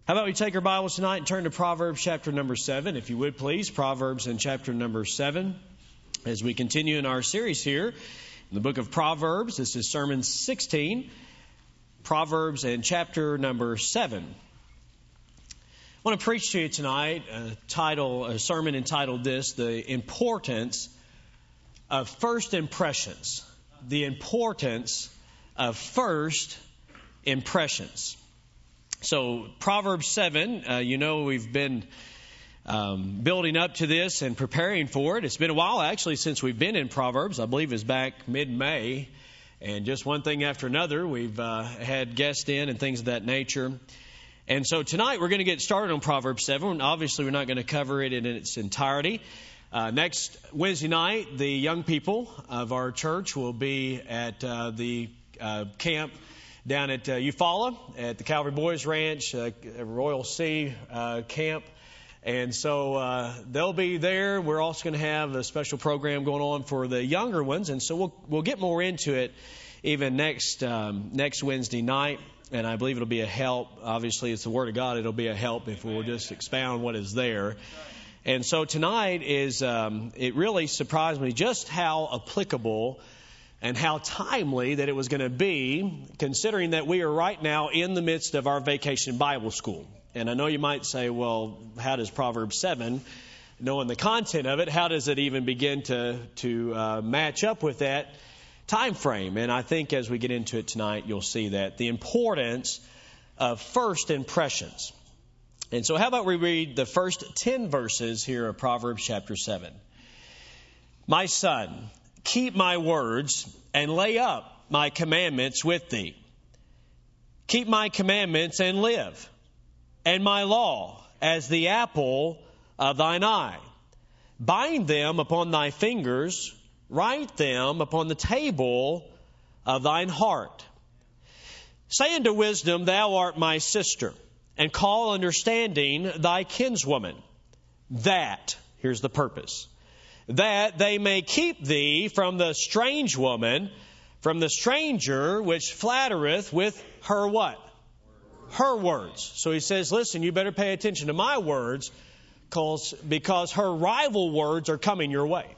How about we take our Bibles tonight and turn to Proverbs chapter number 7, if you would please. Proverbs in chapter number 7. As we continue in our series here in the book of Proverbs, this is Sermon 16, Proverbs and chapter number 7. I want to preach to you tonight a sermon entitled this, The Importance of First Impressions. The Importance of First Impressions. So Proverbs 7, we've been building up to this and preparing for it. It's been a while actually since we've been in Proverbs. I believe it's back mid-May. And just one thing after another, we've had guests in and things of that nature. And so tonight we're going to get started on Proverbs 7. Obviously we're not going to cover it in its entirety. Next Wednesday night, the young people of our church will be at the camp down at Eufaula at the Calvary Boys Ranch, Royal Sea Camp. And so they'll be there. We're also going to have a special program going on for the younger ones. And so we'll get more into it even next Wednesday night. And I believe it'll be a help. Obviously, it's the Word of God. It'll be a help if we'll just expound what is there. And so tonight it really surprised me just how applicable and how timely that it was going to be, considering that we are right now in the midst of our vacation Bible school. And I know you might say, well, how does Proverbs 7, knowing the content of it, how does it even begin to match up with that time frame? And I think as we get into it tonight, you'll see that the importance of first impressions. And so how about we read the first 10 verses here of Proverbs chapter 7. My son, keep my words and lay up my commandments with thee. Keep my commandments and live, and my law as the apple of thine eye. Bind them upon thy fingers, write them upon the table of thine heart. Say unto wisdom, thou art my sister, and call understanding thy kinswoman. That, here's the purpose, that they may keep thee from the strange woman, from the stranger which flattereth with her what? Her words. So he says, listen, you better pay attention to my words because her rival words are coming your way.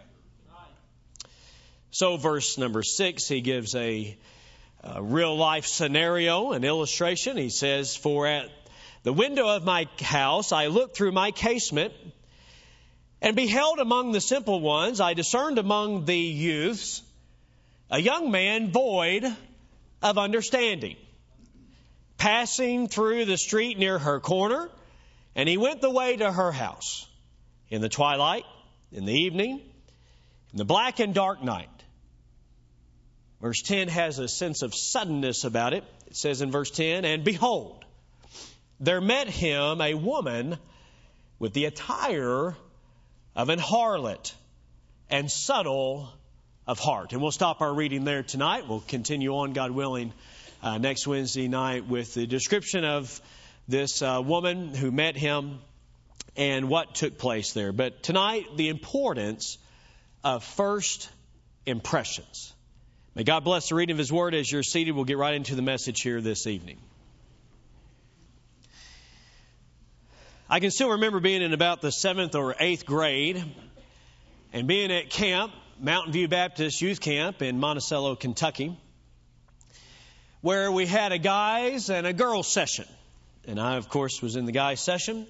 So verse number 6, he gives a real life scenario, an illustration. He says, for at the window of my house I looked through my casement, and beheld among the simple ones, I discerned among the youths, a young man void of understanding, passing through the street near her corner, and he went the way to her house, in the twilight, in the evening, in the black and dark night. Verse 10 has a sense of suddenness about it. It says in verse 10, and behold, there met him a woman with the attire of an harlot and subtle of heart. And we'll stop our reading there tonight. We'll continue on, God willing, next Wednesday night with the description of this woman who met him and what took place there. But tonight, the importance of first impressions. May God bless the reading of His Word. As you're seated, we'll get right into the message here this evening. I can still remember being in about the 7th or 8th grade and being at camp, Mountain View Baptist Youth Camp in Monticello, Kentucky, where we had a guys and a girls session. And I, of course, was in the guys session.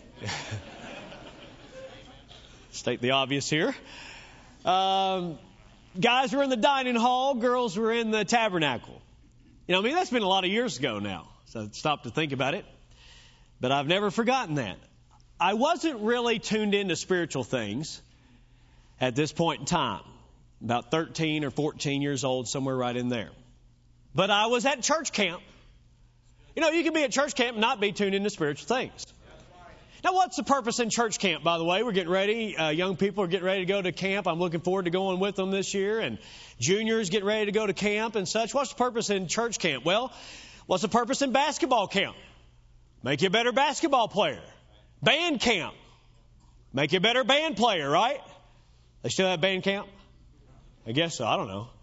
State the obvious here. Guys were in the dining hall, girls were in the tabernacle. That's been a lot of years ago now, so stop to think about it. But I've never forgotten that. I wasn't really tuned into spiritual things at this point in time. About 13 or 14 years old, somewhere right in there. But I was at church camp. You can be at church camp and not be tuned into spiritual things. Now, what's the purpose in church camp, by the way? We're getting ready. Young people are getting ready to go to camp. I'm looking forward to going with them this year. And juniors get ready to go to camp and such. What's the purpose in church camp? Well, what's the purpose in basketball camp? Make you a better basketball player. Band camp. Make you a better band player, right? They still have band camp? I guess so. I don't know.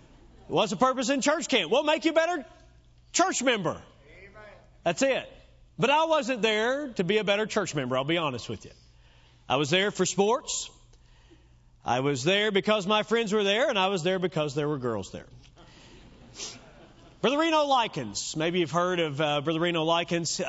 What's the purpose in church camp? Well, make you a better church member. That's it. But I wasn't there to be a better church member, I'll be honest with you. I was there for sports. I was there because my friends were there, and I was there because there were girls there. Brother Reno Likens, maybe you've heard of Brother Reno Likens.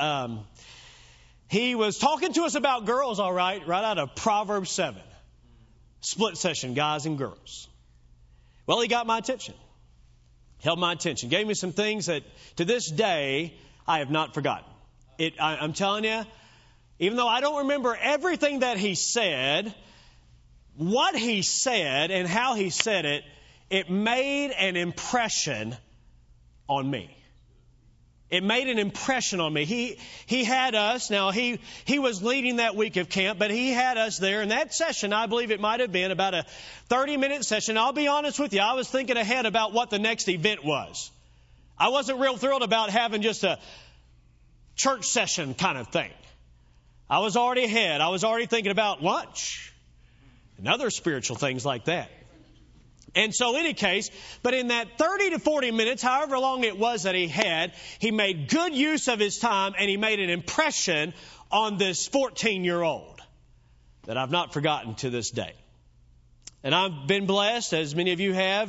He was talking to us about girls, all right out of Proverbs 7. Split session, guys and girls. Well, he got my attention. Held my attention. Gave me some things that to this day I have not forgotten. I'm telling you, even though I don't remember everything that he said, what he said and how he said it, it made an impression on me. It made an impression on me. He had us. Now, he was leading that week of camp, but he had us there. In that session, I believe it might have been about a 30-minute session. I'll be honest with you. I was thinking ahead about what the next event was. I wasn't real thrilled about having just a church session kind of thing. I was already ahead. I was already thinking about lunch and other spiritual things like that. And so in any case, but in that 30 to 40 minutes, however long it was that he had, he made good use of his time and he made an impression on this 14-year-old that I've not forgotten to this day. And I've been blessed, as many of you have,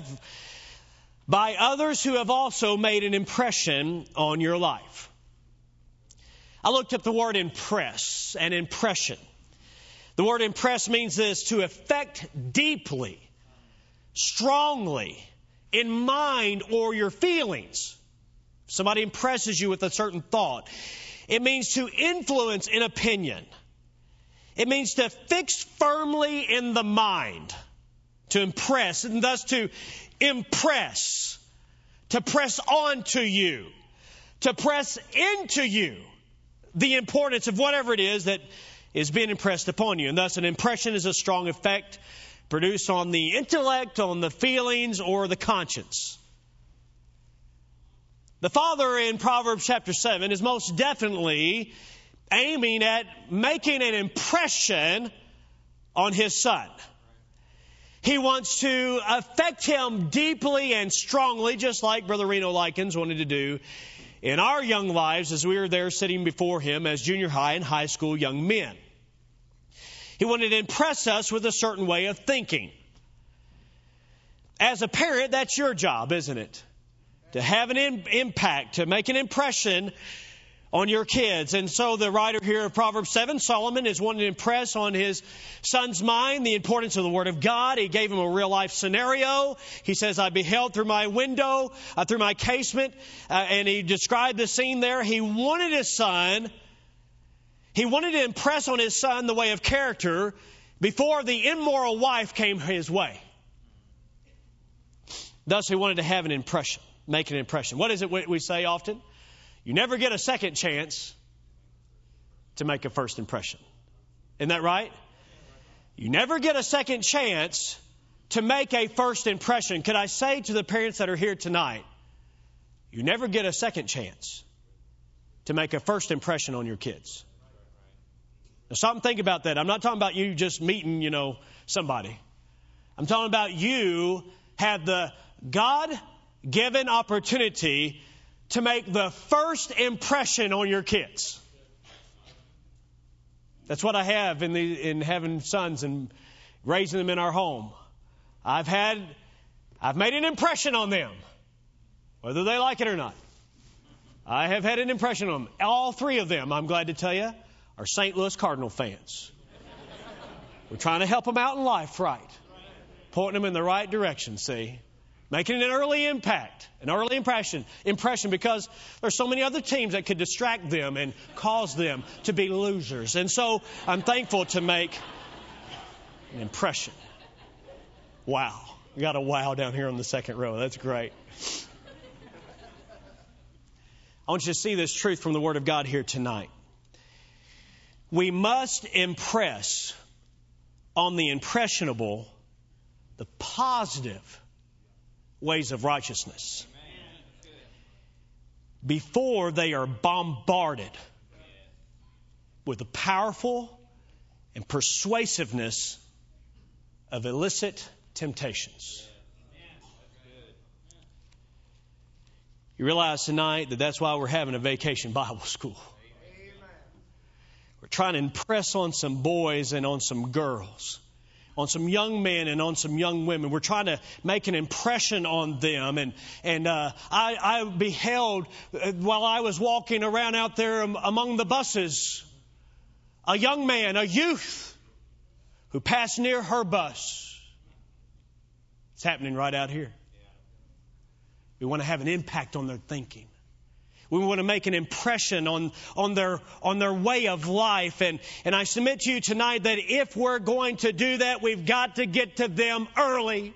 by others who have also made an impression on your life. I looked up the word impress and impression. The word impress means this: to affect deeply, strongly, in mind or your feelings. Somebody impresses you with a certain thought. It means to influence in opinion. It means to fix firmly in the mind. To impress, and thus to impress. To press on to you. To press into you the importance of whatever it is that is being impressed upon you. And thus an impression is a strong effect produced on the intellect, on the feelings, or the conscience. The father in Proverbs chapter 7 is most definitely aiming at making an impression on his son. He wants to affect him deeply and strongly, just like Brother Reno Likens wanted to do in our young lives as we were there sitting before him as junior high and high school young men. He wanted to impress us with a certain way of thinking. As a parent, that's your job, isn't it? To have an impact, to make an impression on your kids. And so the writer here of Proverbs 7, Solomon, is wanting to impress on his son's mind the importance of the Word of God. He gave him a real life scenario. He says, I beheld through my window, through my casement, and he described the scene there. He wanted to impress on his son the way of character before the immoral wife came his way. Thus, he wanted to have an impression, make an impression. What is it we say often? You never get a second chance to make a first impression. Isn't that right? You never get a second chance to make a first impression. Could I say to the parents that are here tonight, you never get a second chance to make a first impression on your kids. Now stop and think about that. I'm not talking about you just meeting, somebody. I'm talking about you have the God-given opportunity to make the first impression on your kids. That's what I have in having sons and raising them in our home. I've made an impression on them, whether they like it or not. I have had an impression on them. All three of them, I'm glad to tell you, are St. Louis Cardinal fans. We're trying to help them out in life, right? Pointing them in the right direction, see? Making an early impact, an early impression because there's so many other teams that could distract them and cause them to be losers. And so I'm thankful to make an impression. Wow. We got a wow down here on the second row. That's great. I want you to see this truth from the Word of God here tonight. We must impress on the impressionable, the positive ways of righteousness before they are bombarded with the powerful and persuasiveness of illicit temptations. You realize tonight that that's why we're having a vacation Bible school. We're trying to impress on some boys and on some girls, on some young men and on some young women. We're trying to make an impression on them. And I beheld, while I was walking around out there among the buses, a young man, a youth, who passed near her bus. It's happening right out here. We want to have an impact on their thinking. We want to make an impression on their way of life. And I submit to you tonight that if we're going to do that, we've got to get to them early.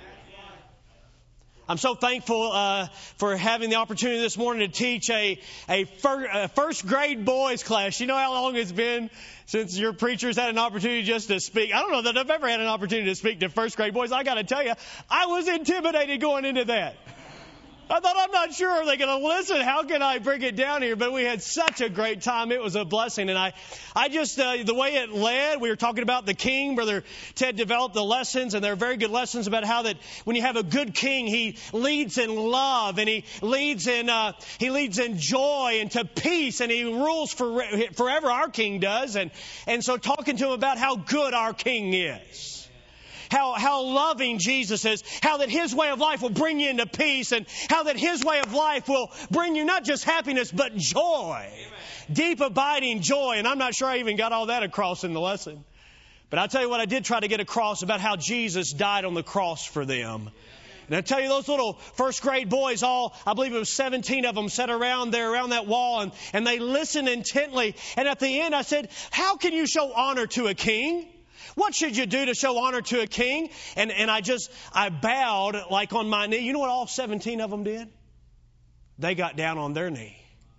I'm so thankful for having the opportunity this morning to teach a first grade boys class. You know how long it's been since your preachers had an opportunity just to speak? I don't know that I've ever had an opportunity to speak to first grade boys. I got to tell you, I was intimidated going into that. I thought, I'm not sure, are they going to listen? How can I bring it down here? But we had such a great time. It was a blessing. And I just, the way it led, we were talking about the king. Brother Ted developed the lessons, and they're very good lessons about how that when you have a good king, he leads in love, and he leads in joy and to peace, and he rules forever. Our king does. And so talking to him about how good our king is. How loving Jesus is, how that His way of life will bring you into peace, and how that His way of life will bring you not just happiness, but joy. Amen. Deep abiding joy. And I'm not sure I even got all that across in the lesson. But I'll tell you what I did try to get across about how Jesus died on the cross for them. And I tell you, those little first grade boys, I believe it was 17 of them, sat around there, around that wall, and they listened intently. And at the end I said, how can you show honor to a king? What should you do to show honor to a king? And I bowed like on my knee. You know what all 17 of them did? They got down on their knee.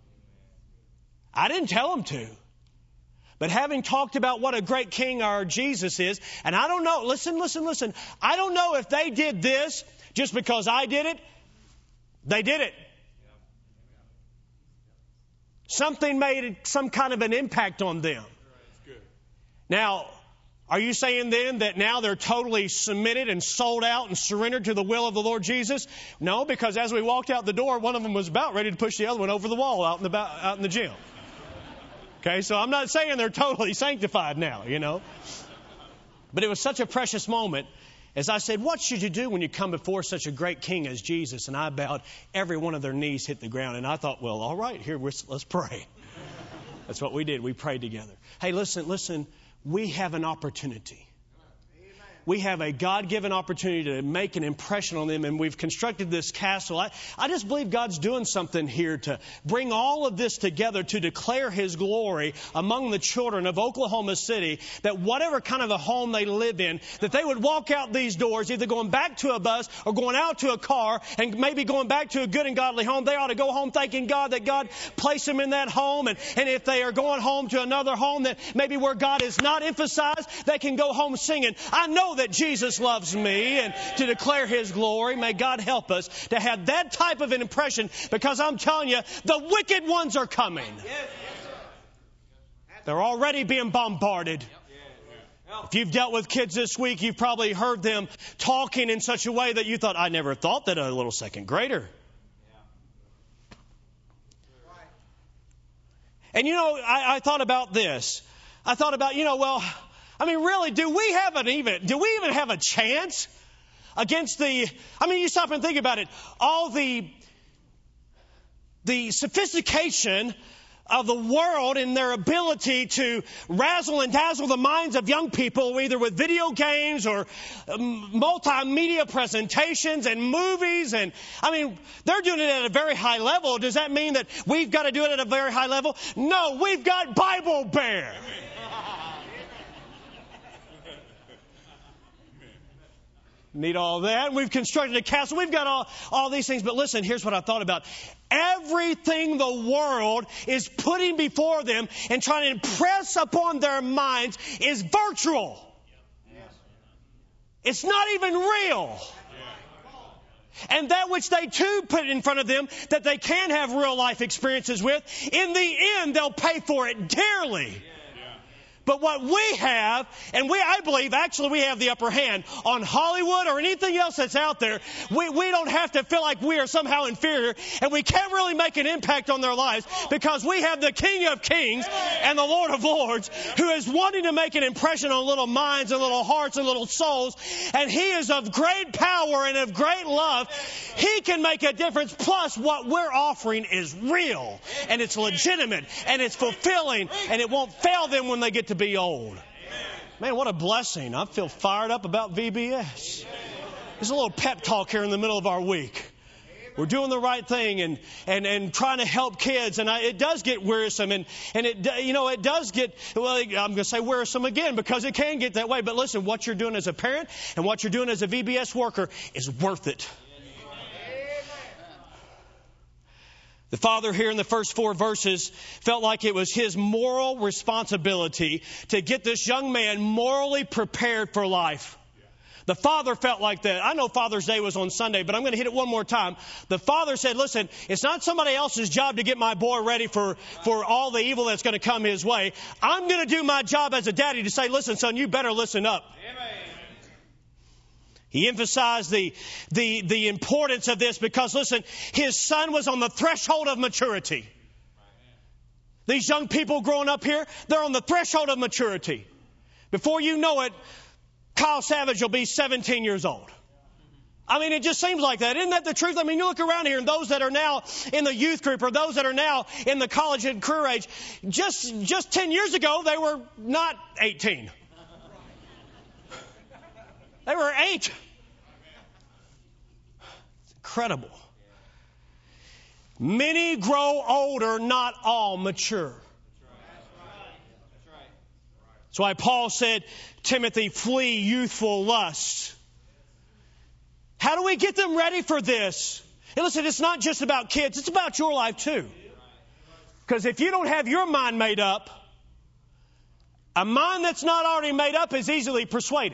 I didn't tell them to. But having talked about what a great king our Jesus is, and I don't know, listen. I don't know if they did this just because I did it. They did it. Something made some kind of an impact on them. Now, are you saying then that now they're totally submitted and sold out and surrendered to the will of the Lord Jesus? No, because as we walked out the door, one of them was about ready to push the other one over the wall out in the gym. Okay, so I'm not saying they're totally sanctified now, you know. But it was such a precious moment as I said, what should you do when you come before such a great king as Jesus? And I bowed, every one of their knees hit the ground. And I thought, well, all right, here, let's pray. That's what we did. We prayed together. Hey, listen. We have an opportunity. We have a God-given opportunity to make an impression on them, and we've constructed this castle. I just believe God's doing something here to bring all of this together to declare His glory among the children of Oklahoma City, that whatever kind of a home they live in, that they would walk out these doors, either going back to a bus or going out to a car and maybe going back to a good and godly home. They ought to go home thanking God that God placed them in that home. And if they are going home to another home that maybe where God is not emphasized, they can go home singing, I know that Jesus loves me, and to declare His glory. May God help us to have that type of an impression, because I'm telling you, the wicked ones are coming. They're already being bombarded. If you've dealt with kids this week, you've probably heard them talking in such a way that you thought, I never thought that a little second grader. And you know, I thought about this. I thought about, really, do we even have a chance against you stop and think about it. All the sophistication of the world and their ability to razzle and dazzle the minds of young people, either with video games or multimedia presentations and movies. And they're doing it at a very high level. Does that mean that we've got to do it at a very high level? No, we've got Bible Bear. Need all that. We've constructed a castle. We've got all these things. But listen, here's what I thought about. Everything the world is putting before them and trying to impress upon their minds is virtual. It's not even real. And that which they too put in front of them that they can have real life experiences with, in the end they'll pay for it dearly. But what we have, and I believe actually we have the upper hand on Hollywood or anything else that's out there. We don't have to feel like we are somehow inferior, and we can't really make an impact on their lives because we have the King of Kings and the Lord of Lords who is wanting to make an impression on little minds and little hearts and little souls. And He is of great power and of great love. He can make a difference. Plus, what we're offering is real, and it's legitimate, and it's fulfilling, and it won't fail them when they get to be old. Man, what a blessing. I feel fired up about VBS. There's a little pep talk here in the middle of our week. We're doing the right thing and trying to help kids. And it does get wearisome. And it does get, well, I'm going to say wearisome again because it can get that way. But listen, what you're doing as a parent and what you're doing as a VBS worker is worth it. The father here in the first 4 verses felt like it was his moral responsibility to get this young man morally prepared for life. The father felt like that. I know Father's Day was on Sunday, but I'm going to hit it one more time. The father said, listen, it's not somebody else's job to get my boy ready for all the evil that's going to come his way. I'm going to do my job as a daddy to say, listen, son, you better listen up. Amen. He emphasized the importance of this because, listen, his son was on the threshold of maturity. These young people growing up here, they're on the threshold of maturity. Before you know it, Kyle Savage will be 17 years old. I mean, it just seems like that. Isn't that the truth? I mean, you look around here and those that are now in the youth group or those that are now in the college and career age, just 10 years ago, they were not 18. They were 8. It's incredible. Many grow older, not all mature. That's why Paul said, Timothy, flee youthful lusts. How do we get them ready for this? And listen, it's not just about kids. It's about your life too. Because if you don't have your mind made up, a mind that's not already made up is easily persuaded.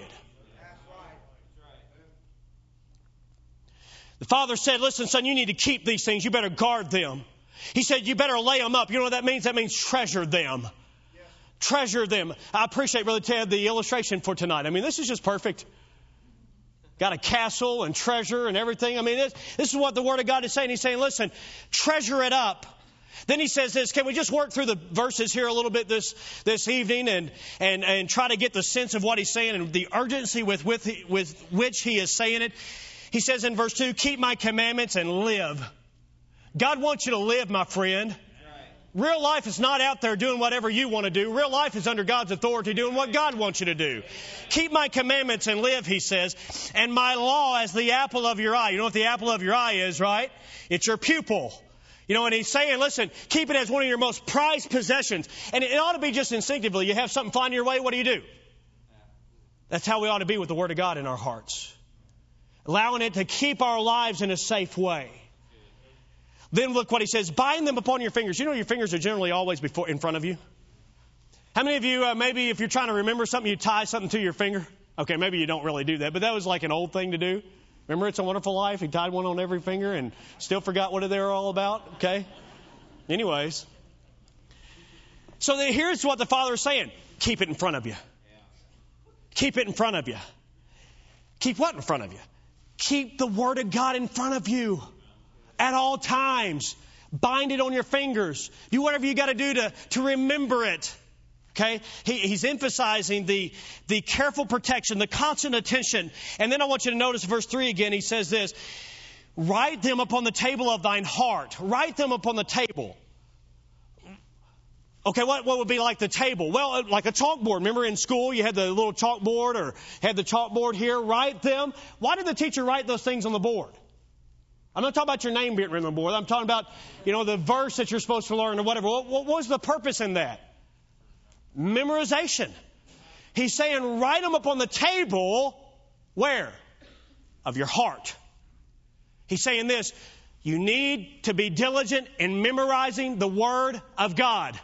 The father said, listen, son, you need to keep these things. You better guard them. He said, you better lay them up. You know what that means? That means treasure them. Yes. Treasure them. I appreciate, Brother Ted, the illustration for tonight. I mean, this is just perfect. Got a castle and treasure and everything. I mean, this is what the Word of God is saying. He's saying, listen, treasure it up. Then he says this, can we just work through the verses here a little bit this evening and try to get the sense of what he's saying and the urgency with which he is saying it. He says in verse 2, keep my commandments and live. God wants you to live, my friend. Real life is not out there doing whatever you want to do. Real life is under God's authority doing what God wants you to do. Keep my commandments and live, he says, and my law as the apple of your eye. You know what the apple of your eye is, right? It's your pupil. You know, and he's saying, listen, keep it as one of your most prized possessions. And it ought to be just instinctively. You have something flying your way, what do? That's how we ought to be with the Word of God in our hearts. Allowing it to keep our lives in a safe way. Then look what he says, bind them upon your fingers. You know your fingers are generally always in front of you. How many of you, maybe if you're trying to remember something, you tie something to your finger? Okay, maybe you don't really do that, but that was like an old thing to do. Remember It's a Wonderful Life? He tied one on every finger and still forgot what they were all about. Okay? Anyways. So here's what the Father is saying. Keep it in front of you. Keep it in front of you. Keep what in front of you? Keep the Word of God in front of you at all times. Bind it on your fingers. Do whatever you got to do to remember it. Okay? He's emphasizing the careful protection, the constant attention. And then I want you to notice verse 3 again. He says this, write them upon the table of thine heart. Write them upon the table. Okay, what would be like the table? Well, like a chalkboard. Remember in school you had the little chalkboard or had the chalkboard here. Write them. Why did the teacher write those things on the board? I'm not talking about your name being written on the board. I'm talking about, the verse that you're supposed to learn or whatever. What was the purpose in that? Memorization. He's saying write them up on the table. Where? Of your heart. He's saying this. You need to be diligent in memorizing the Word of God.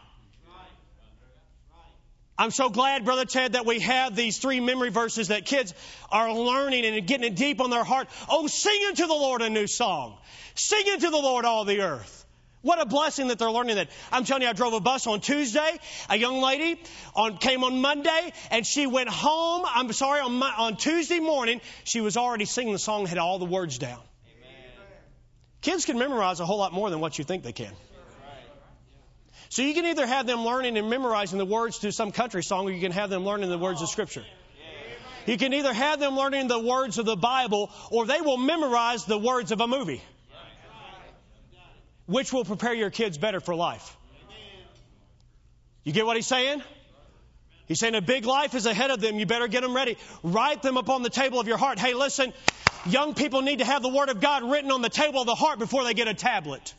I'm so glad, Brother Ted, that we have these 3 memory verses that kids are learning and getting it deep on their heart. Oh, sing unto the Lord a new song. Sing unto the Lord all the earth. What a blessing that they're learning that. I'm telling you, I drove a bus on Tuesday. A young lady came on Monday, and she went home. On Tuesday morning, she was already singing the song, had all the words down. Amen. Kids can memorize a whole lot more than what you think they can. So you can either have them learning and memorizing the words to some country song, or you can have them learning the words of Scripture. You can either have them learning the words of the Bible, or they will memorize the words of a movie. Which will prepare your kids better for life? You get what he's saying? He's saying a big life is ahead of them. You better get them ready. Write them upon the table of your heart. Hey, listen, young people need to have the Word of God written on the table of the heart before they get a tablet.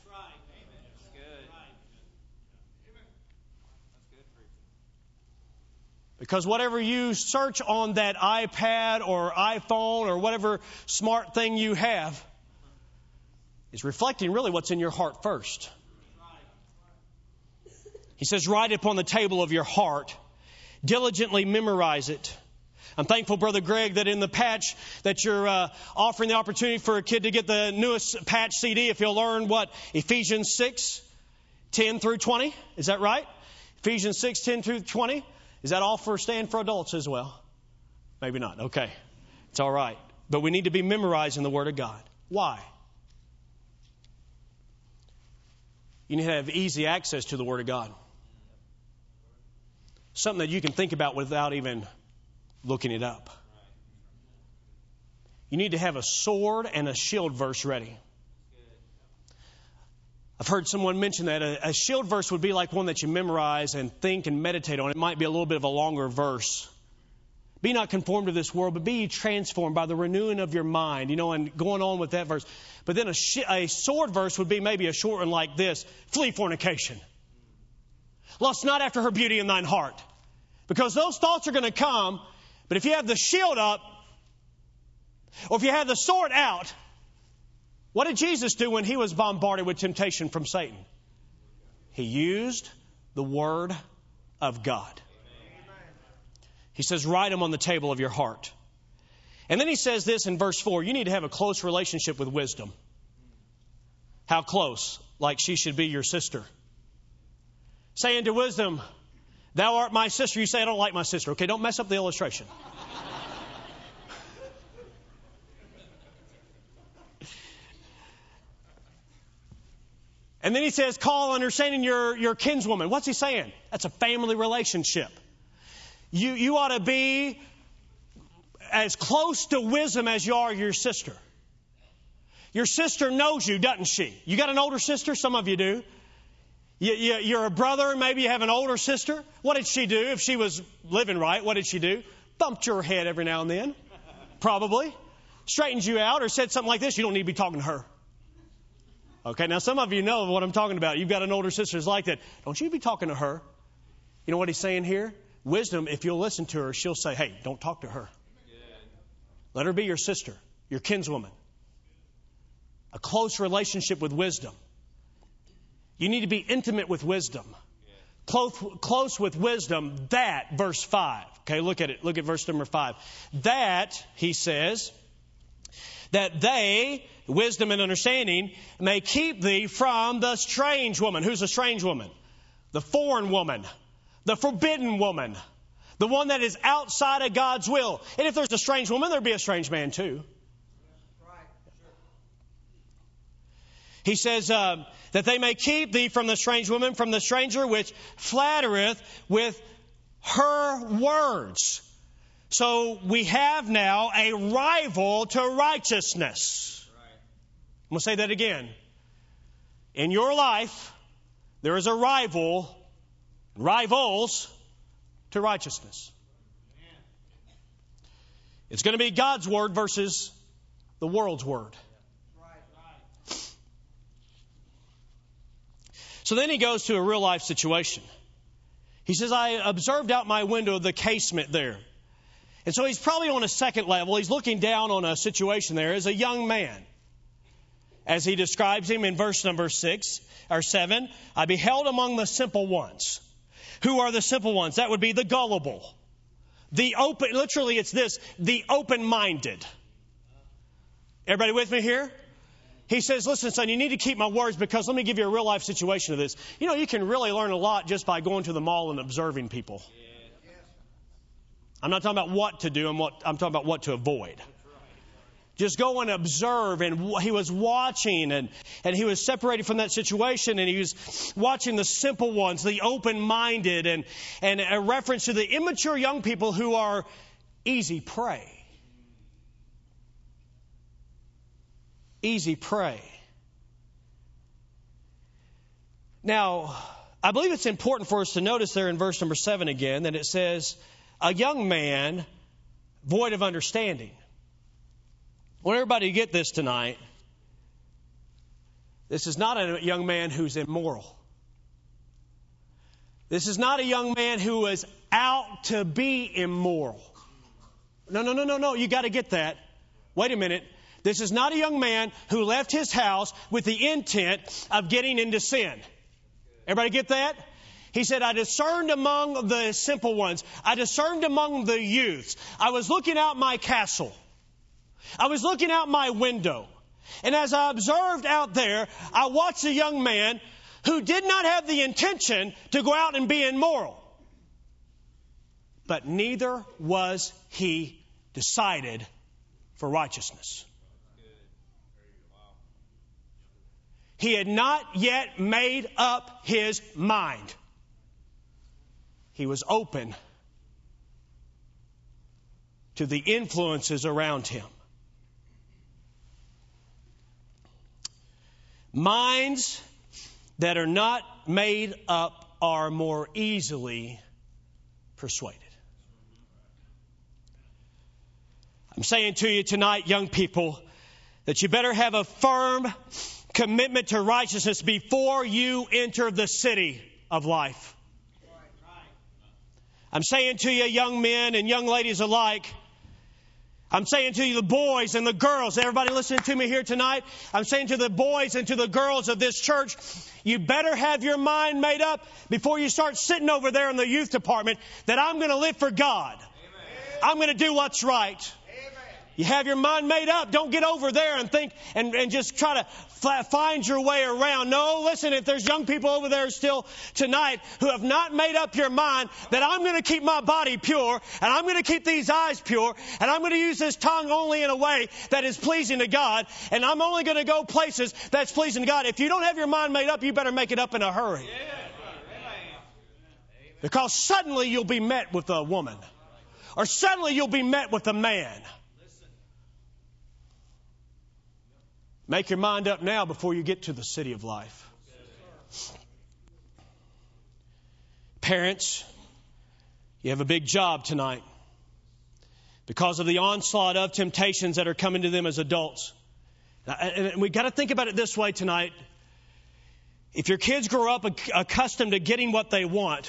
Because whatever you search on that iPad or iPhone or whatever smart thing you have is reflecting really what's in your heart first. He says, write it upon the table of your heart. Diligently memorize it. I'm thankful, Brother Greg, that in the patch that you're offering the opportunity for a kid to get the newest patch CD if he'll learn what? Ephesians 6, 10 through 20. Is that right? Ephesians 6, 10 through 20. Is that all stand for adults as well? Maybe not. Okay. It's all right. But we need to be memorizing the Word of God. Why? You need to have easy access to the Word of God. Something that you can think about without even looking it up. You need to have a sword and a shield verse ready. I've heard someone mention that a shield verse would be like one that you memorize and think and meditate on. It might be a little bit of a longer verse. Be not conformed to this world, but be ye transformed by the renewing of your mind. And going on with that verse. But then a sword verse would be maybe a short one like this. Flee fornication. Lust not after her beauty in thine heart. Because those thoughts are going to come. But if you have the shield up, or if you have the sword out, what did Jesus do when he was bombarded with temptation from Satan? He used the Word of God. He says, write them on the table of your heart. And then he says this in verse 4, you need to have a close relationship with wisdom. How close? Like she should be your sister. Saying to wisdom, thou art my sister. You say, I don't like my sister. Okay, don't mess up the illustration. And then he says, call understanding your kinswoman. What's he saying? That's a family relationship. You ought to be as close to wisdom as you are your sister. Your sister knows you, doesn't she? You got an older sister? Some of you do. You're a brother, maybe you have an older sister. What did she do? If she was living right, what did she do? Bumped your head every now and then. Probably. Straightened you out or said something like this. You don't need to be talking to her. Okay, now some of you know what I'm talking about. You've got an older sister who's like that. Don't you be talking to her. You know what he's saying here? Wisdom, if you'll listen to her, she'll say, hey, don't talk to her. Let her be your sister, your kinswoman. A close relationship with wisdom. You need to be intimate with wisdom. Close with wisdom, that, verse 5. Okay, look at it. Look at verse number 5. That, he says, that they, wisdom and understanding, may keep thee from the strange woman. Who's a strange woman? The foreign woman. The forbidden woman. The one that is outside of God's will. And if there's a strange woman, there'll be a strange man too. He says that they may keep thee from the strange woman, from the stranger which flattereth with her words. So we have now a rival to righteousness. I'm going to say that again. In your life, there is a rivals to righteousness. It's going to be God's word versus the world's word. So then he goes to a real life situation. He says, I observed out my window the casement there. And so he's probably on a second level. He's looking down on a situation there as a young man. As he describes him in verse number 6 or 7, I beheld among the simple ones. Who are the simple ones? That would be the gullible. The open, literally it's this, the open-minded. Everybody with me here? He says, listen, son, you need to keep my words because let me give you a real life situation of this. You know, you can really learn a lot just by going to the mall and observing people. I'm not talking about what to do, I'm talking about what to avoid. Just go and observe. And he was watching and he was separated from that situation and he was watching the simple ones, the open-minded and a reference to the immature young people who are easy prey. Easy prey. Now, I believe it's important for us to notice there in verse number 7 again that it says, a young man void of understanding. I want everybody to get this tonight. This is not a young man who's immoral. This is not a young man who is out to be immoral. No. You got to get that. Wait a minute. This is not a young man who left his house with the intent of getting into sin. Everybody get that? He said, I discerned among the simple ones. I discerned among the youths. I was looking out my castle. I was looking out my window. And as I observed out there, I watched a young man who did not have the intention to go out and be immoral. But neither was he decided for righteousness. He had not yet made up his mind. He was open to the influences around him. Minds that are not made up are more easily persuaded. I'm saying to you tonight, young people, that you better have a firm commitment to righteousness before you enter the city of life. I'm saying to you, young men and young ladies alike, I'm saying to you, the boys and the girls, everybody listening to me here tonight, I'm saying to the boys and to the girls of this church, you better have your mind made up before you start sitting over there in the youth department that I'm going to live for God. Amen. I'm going to do what's right. You have your mind made up. Don't get over there and think and just try to find your way around. No, listen, if there's young people over there still tonight who have not made up your mind that I'm going to keep my body pure and I'm going to keep these eyes pure and I'm going to use this tongue only in a way that is pleasing to God and I'm only going to go places that's pleasing to God. If you don't have your mind made up, you better make it up in a hurry. Because suddenly you'll be met with a woman or suddenly you'll be met with a man. Make your mind up now before you get to the city of life. Parents, you have a big job tonight because of the onslaught of temptations that are coming to them as adults. And we've got to think about it this way tonight. If your kids grow up accustomed to getting what they want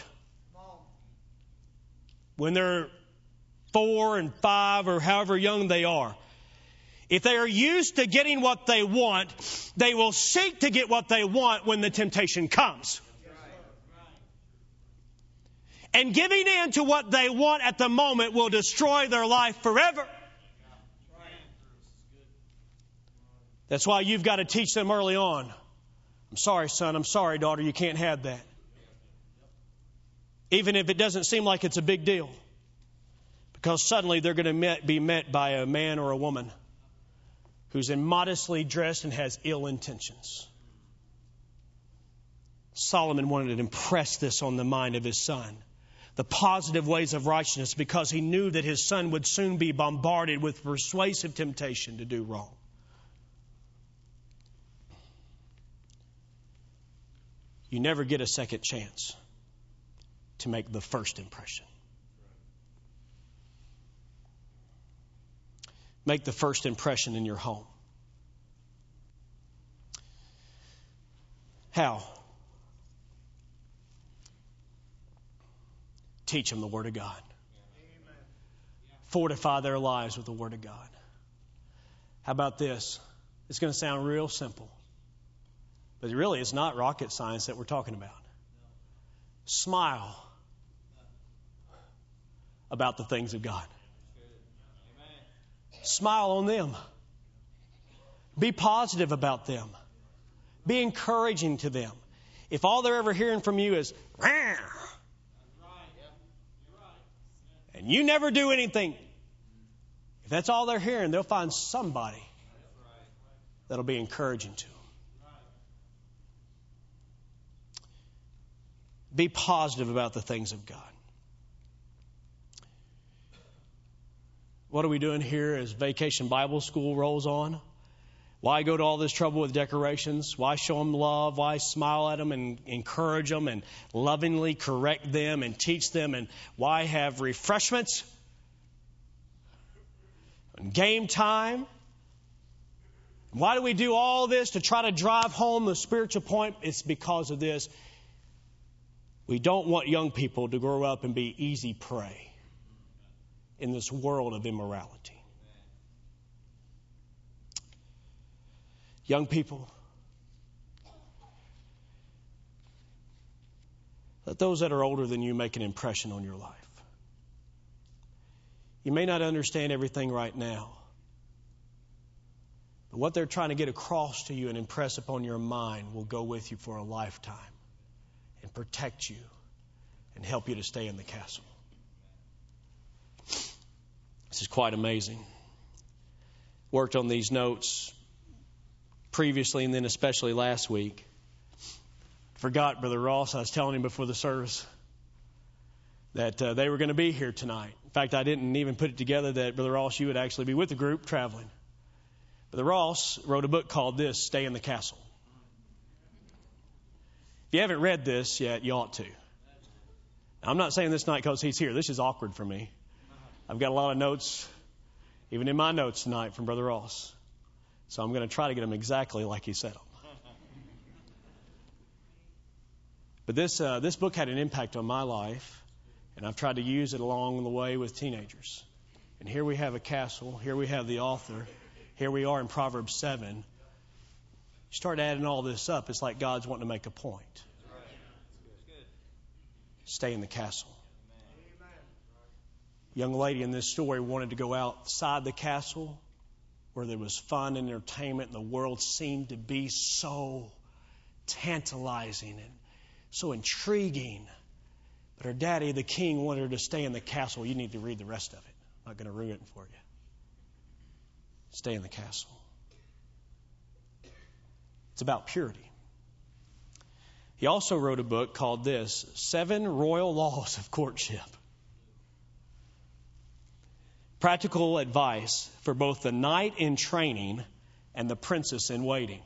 when they're 4 and 5 or however young they are, if they are used to getting what they want, they will seek to get what they want when the temptation comes. And giving in to what they want at the moment will destroy their life forever. That's why you've got to teach them early on. I'm sorry, son. I'm sorry, daughter. You can't have that. Even if it doesn't seem like it's a big deal. Because suddenly they're going to be met by a man or a woman who's immodestly dressed and has ill intentions. Solomon wanted to impress this on the mind of his son. The positive ways of righteousness because he knew that his son would soon be bombarded with persuasive temptation to do wrong. You never get a second chance to make the first impression. Make the first impression in your home. How? Teach them the Word of God. Fortify their lives with the Word of God. How about this? It's going to sound real simple. But really, it's not rocket science that we're talking about. Smile about the things of God. Smile on them. Be positive about them. Be encouraging to them. If all they're ever hearing from you is, "Rah," and you never do anything, if that's all they're hearing, they'll find somebody that'll be encouraging to them. Be positive about the things of God. What are we doing here as Vacation Bible School rolls on? Why go to all this trouble with decorations? Why show them love? Why smile at them and encourage them and lovingly correct them and teach them? And why have refreshments and game time? Why do we do all this to try to drive home the spiritual point? It's because of this. We don't want young people to grow up and be easy prey in this world of immorality. Young people, let those that are older than you make an impression on your life. You may not understand everything right now, but what they're trying to get across to you and impress upon your mind will go with you for a lifetime and protect you and help you to stay in the castle. This is quite amazing. Worked on these notes previously and then especially last week. Forgot Brother Ross. I was telling him before the service that they were going to be here tonight. In fact, I didn't even put it together that Brother Ross, you would actually be with the group traveling. Brother Ross wrote a book called this, Stay in the Castle. If you haven't read this yet, you ought to. Now, I'm not saying this night because he's here. This is awkward for me. I've got a lot of notes, even in my notes tonight, from Brother Ross. So I'm going to try to get them exactly like he said them. But this book had an impact on my life, and I've tried to use it along the way with teenagers. And here we have a castle. Here we have the author. Here we are in Proverbs 7. You start adding all this up, it's like God's wanting to make a point. Stay in the castle. Young lady in this story wanted to go outside the castle where there was fun and entertainment and the world seemed to be so tantalizing and so intriguing. But her daddy, the king, wanted her to stay in the castle. You need to read the rest of it. I'm not going to ruin it for you. Stay in the castle. It's about purity. He also wrote a book called this, 7 Royal Laws of Courtship. Practical advice for both the knight in training and the princess in waiting.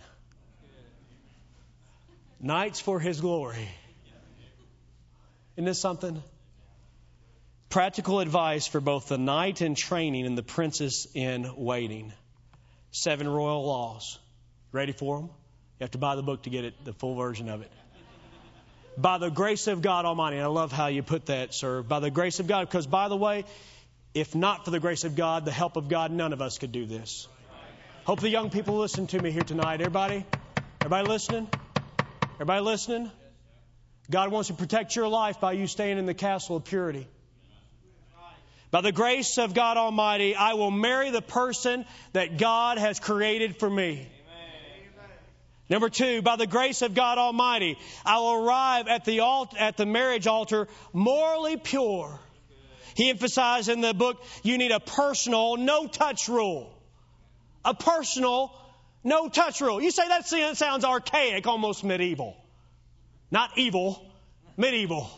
Knights for his glory. Isn't this something? Practical advice for both the knight in training and the princess in waiting. 7 royal laws. Ready for them? You have to buy the book to get it, the full version of it. By the grace of God Almighty. And I love how you put that, sir. By the grace of God. Because, by the way, if not for the grace of God, the help of God, none of us could do this. Hope the young people listen to me here tonight. Everybody listening? Everybody listening? God wants to protect your life by you staying in the castle of purity. By the grace of God Almighty, I will marry the person that God has created for me. Amen. Number 2, by the grace of God Almighty, I will arrive at the marriage altar morally pure. He emphasized in the book, you need a personal no-touch rule. A personal no-touch rule. You say that sounds archaic, almost medieval. Not evil, medieval.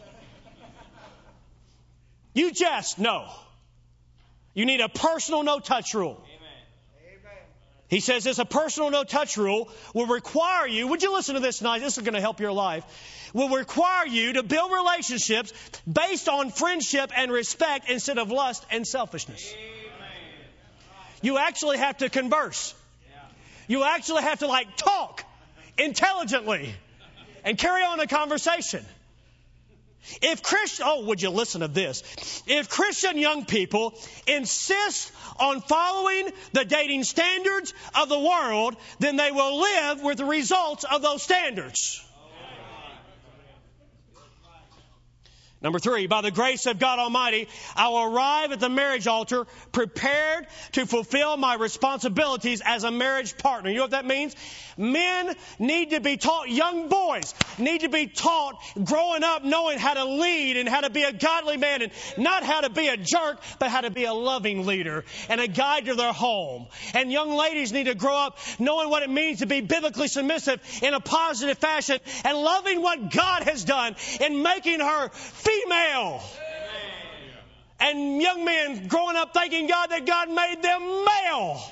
You just know. You need a personal no-touch rule. Amen. He says this, a personal no-touch rule will require you, would you listen to this tonight? This is going to help your life. Will require you to build relationships based on friendship and respect instead of lust and selfishness. Amen. You actually have to converse. You actually have to talk intelligently and carry on a conversation. Would you listen to this? If Christian young people insist on following the dating standards of the world, then they will live with the results of those standards. Number 3, by the grace of God Almighty, I will arrive at the marriage altar prepared to fulfill my responsibilities as a marriage partner. You know what that means? Men need to be taught, young boys need to be taught growing up knowing how to lead and how to be a godly man, and not how to be a jerk, but how to be a loving leader and a guide to their home. And young ladies need to grow up knowing what it means to be biblically submissive in a positive fashion and loving what God has done in making her female. And young men growing up thanking God that God made them male.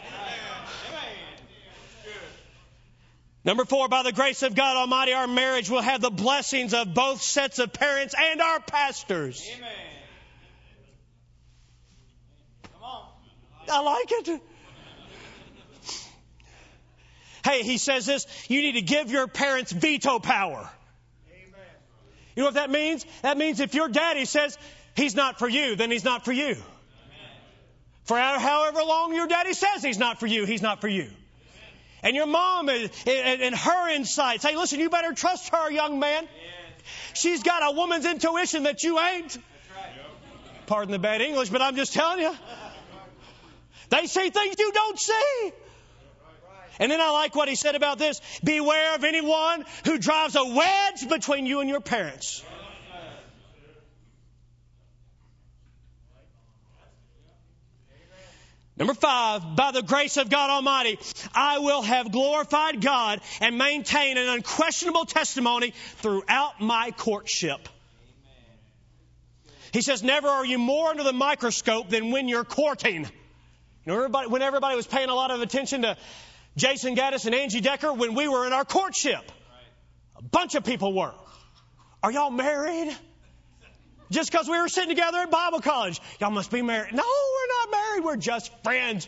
Number 4, by the grace of God Almighty, our marriage will have the blessings of both sets of parents and our pastors. Amen. Come on. I like it. Hey, he says this, you need to give your parents veto power. Amen. You know what that means? That means if your daddy says he's not for you, then he's not for you. Amen. For however long your daddy says he's not for you, he's not for you. And your mom and her insights. Hey, listen, you better trust her, young man. She's got a woman's intuition that you ain't. Pardon the bad English, but I'm just telling you. They see things you don't see. And then I like what he said about this. Beware of anyone who drives a wedge between you and your parents. Number 5, by the grace of God Almighty, I will have glorified God and maintain an unquestionable testimony throughout my courtship. He says, never are you more under the microscope than when you're courting. You know, when everybody was paying a lot of attention to Jason Gaddis and Angie Decker when we were in our courtship. A bunch of people were. Are y'all married? Just because we were sitting together at Bible college. Y'all must be married. No, we're not married. We're just friends.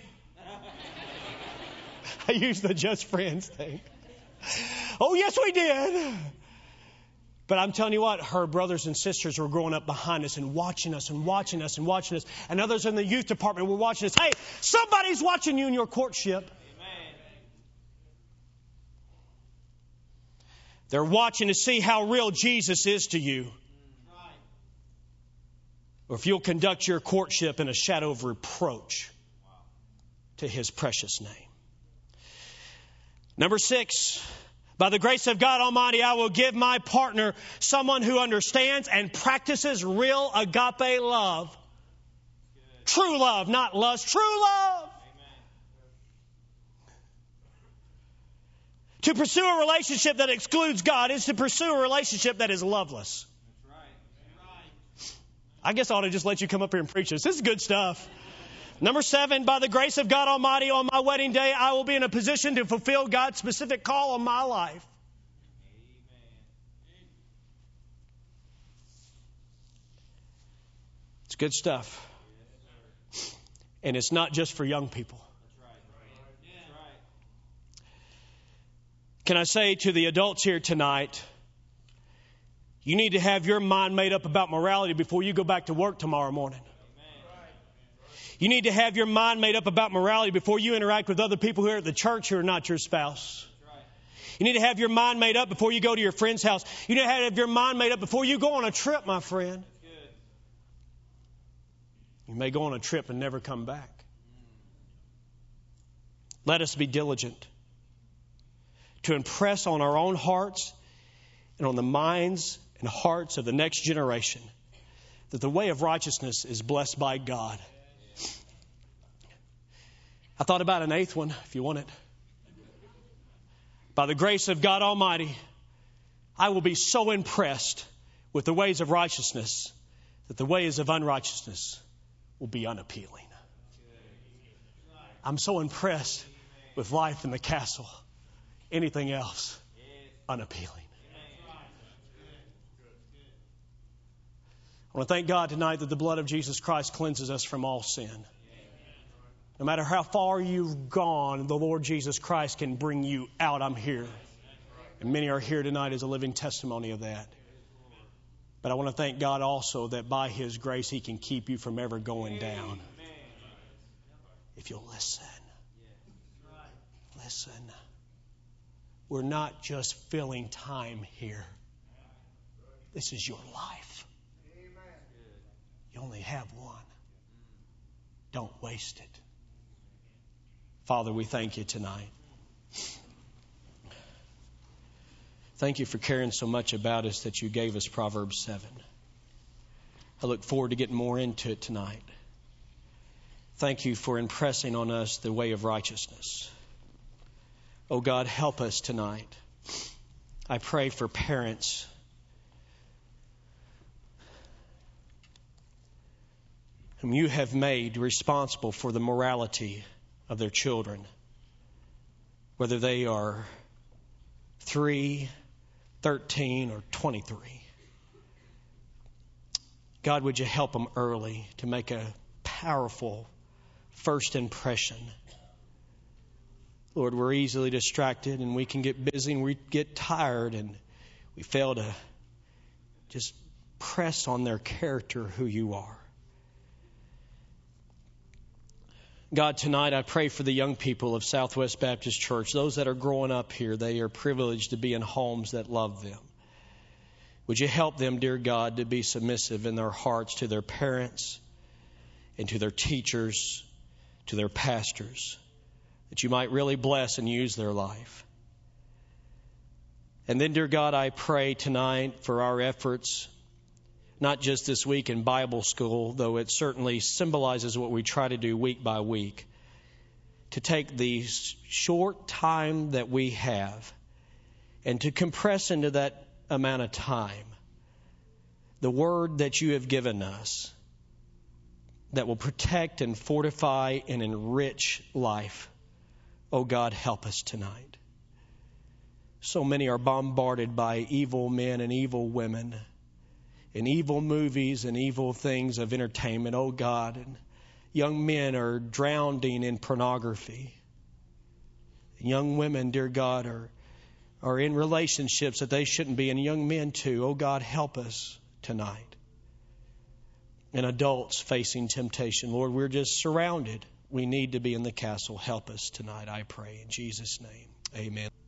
I use the just friends thing. Oh, yes, we did. But I'm telling you what, her brothers and sisters were growing up behind us and watching us and watching us and watching us. And others in the youth department were watching us. Hey, somebody's watching you in your courtship. Amen. They're watching to see how real Jesus is to you. Or if you'll conduct your courtship in a shadow of reproach to His precious name. Number 6, by the grace of God Almighty, I will give my partner someone who understands and practices real agape love. True love, not lust. True love. To pursue a relationship that excludes God is to pursue a relationship that is loveless. I guess I ought to just let you come up here and preach this. This is good stuff. Number 7, by the grace of God Almighty, on my wedding day, I will be in a position to fulfill God's specific call on my life. It's good stuff. And it's not just for young people. Can I say to the adults here tonight, you need to have your mind made up about morality before you go back to work tomorrow morning. You need to have your mind made up about morality before you interact with other people who are at the church who are not your spouse. You need to have your mind made up before you go to your friend's house. You need to have your mind made up before you go on a trip, my friend. You may go on a trip and never come back. Let us be diligent to impress on our own hearts and on the minds and hearts of the next generation that the way of righteousness is blessed by God. I thought about an 8th one, if you want it. By the grace of God Almighty, I will be so impressed with the ways of righteousness that the ways of unrighteousness will be unappealing. I'm so impressed with life in the castle. Anything else, unappealing. I want to thank God tonight that the blood of Jesus Christ cleanses us from all sin. No matter how far you've gone, the Lord Jesus Christ can bring you out. I'm here. And many are here tonight as a living testimony of that. But I want to thank God also that by His grace He can keep you from ever going down. If you'll listen. Listen. We're not just filling time here. This is your life. have one. Don't waste it. Father, we thank you tonight. Thank you for caring so much about us that you gave us Proverbs 7. I look forward to getting more into it tonight. Thank you for impressing on us the way of righteousness. Oh God, help us tonight. I pray for parents whom you have made responsible for the morality of their children, whether they are 3, 13, or 23. God, would you help them early to make a powerful first impression? Lord, we're easily distracted and we can get busy and we get tired and we fail to just press on their character who you are. God, tonight I pray for the young people of Southwest Baptist Church, those that are growing up here. They are privileged to be in homes that love them. Would you help them, dear God, to be submissive in their hearts to their parents and to their teachers, to their pastors, that you might really bless and use their life. And then, dear God, I pray tonight for our efforts, not just this week in Bible school, though it certainly symbolizes what we try to do week by week, to take the short time that we have and to compress into that amount of time the word that you have given us that will protect and fortify and enrich life. Oh God, help us tonight. So many are bombarded by evil men and evil women and evil movies and evil things of entertainment. Oh God, and young men are drowning in pornography. Young women, dear God, are in relationships that they shouldn't be, and young men too. Oh God, help us tonight. And adults facing temptation. Lord, we're just surrounded. We need to be in the castle. Help us tonight, I pray. In Jesus' name, amen.